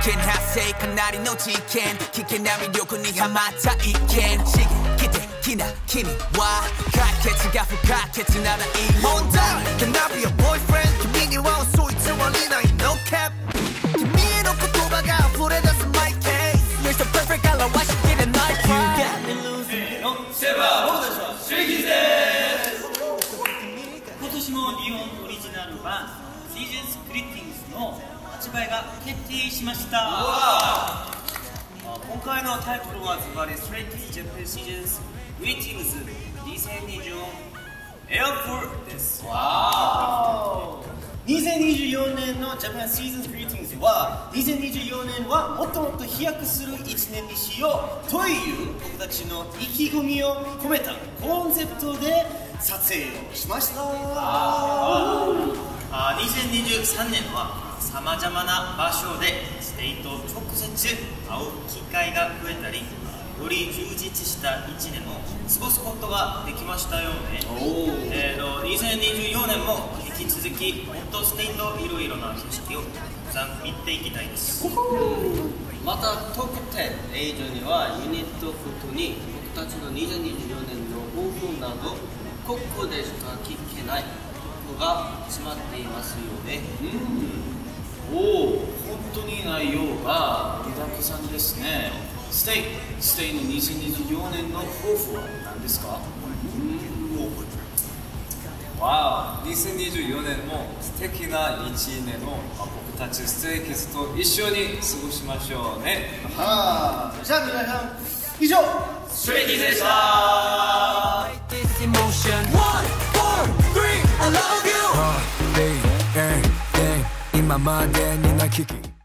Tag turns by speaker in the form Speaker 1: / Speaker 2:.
Speaker 1: 見発生かなりの事件危険な魅力にハマった一見刺激的な君は解決が不可欠ならいい問題 Can I be your boyfriend 君には嘘偽りない No cap 君への言葉が溢れ出す My case You're so perfect 表しきれない You got me losing
Speaker 2: セバ僕たちはシュレイキーズです今年も日本オリジナル版シーズンスクリッティングスの発売が決定しました今回のタイトルはズバリストレイキーズジャパンシーズンスグリッティングス2024エアフォーです2024年のジャパンシーズンスグリッティングスは2024年はもっともっと飛躍する1年にしようという僕たちの意気込みを込めたコンセプトで撮影をしました2023年はさまざまな場所でステイと直接会う機会が増えたりより充実した1年を過ごすことができましたよね2024年も引き続きもっとステイといろいろな景色をたくさん見ていきたいです
Speaker 3: またトーク10以上にはユニットごとに僕たちの2024年の抱負などここでしか聞けないことが詰まっていますよね
Speaker 4: おお、本当に内容が盛りだくさんですねステイの2024年の抱負は何ですか
Speaker 5: わあ、2024年も素敵な1年を僕たちステイキッズと一緒に過ごしましょうね
Speaker 2: はあ、じゃあ皆さん以上ストレイキーズでした
Speaker 1: 今までにない危機